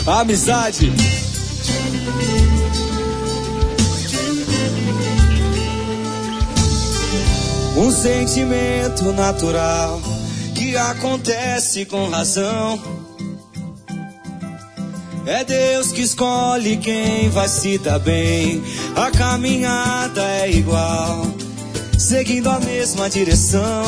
Amizade. Um sentimento natural que acontece com razão. É Deus que escolhe quem vai se dar bem. A caminhada é igual, seguindo a mesma direção.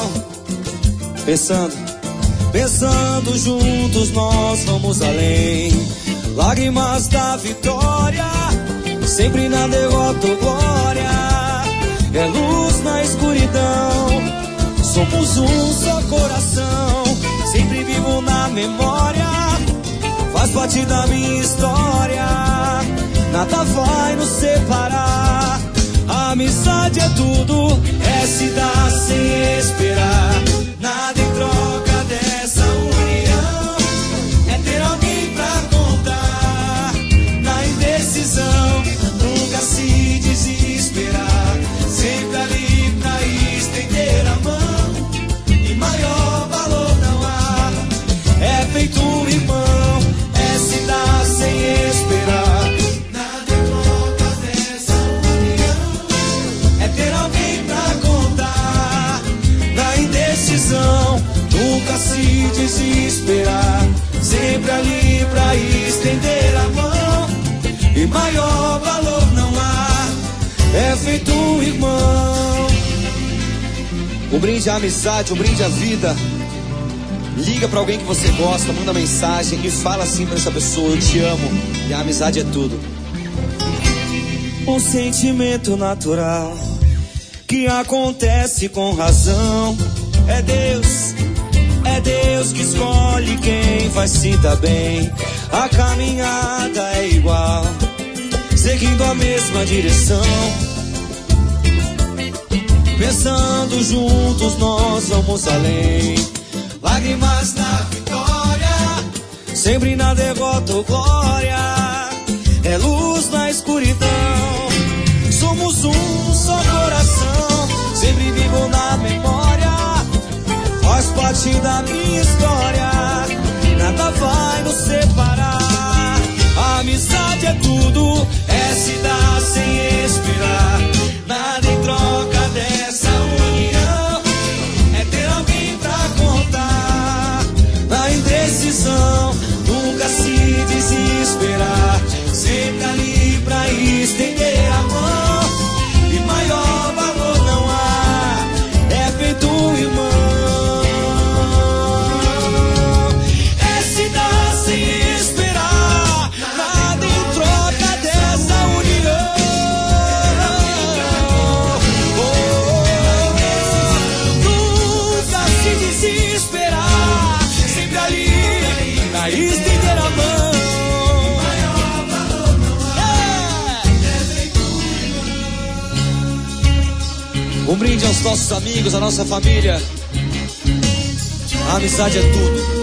Pensando juntos nós vamos além. Lágrimas da vitória, sempre na derrota ou glória. É luz na escuridão, somos um só coração. Sempre vivo na memória, faz parte da minha história. Nada vai nos separar. A amizade é tudo, é se dar sem esperar. Nada em troca dessa união, é ter alguém pra contar. Na indecisão, nunca se desesperar. Sempre ali pra estender a mão, e maior valor não há. É feito um irmão, é se dar sem esperar. Nada em troca dessa união, é ter alguém pra contar. Na indecisão, nunca se desesperar. Sempre ali pra estender a mão, e maior valor não há. É feito um irmão. Um brinde à amizade, um brinde à vida. Liga pra alguém que você gosta, manda mensagem e fala assim pra essa pessoa: eu te amo. E a amizade é tudo. Um sentimento natural que acontece com razão. É Deus que escolhe quem vai se dar bem. A caminhada é igual, seguindo a mesma direção. Pensando juntos nós vamos além. Lágrimas na vitória, sempre na derrota ou glória. É luz na escuridão, somos um só coração. Sempre vivo na memória, faz parte da minha história. Nada vai nos separar. A amizade é tudo, é se dar sem esperar. Nada em troca dessa união, é ter alguém pra contar. Na indecisão, nunca se desesperar. Sempre ali pra estender a mão, e maior valor não há. É feito um irmão, é se dar sem esperar. Nada em troca dessa união. Nunca se desesperar. Sempre ali pra estender a mão. Um brinde aos nossos amigos, à nossa família. A amizade é tudo.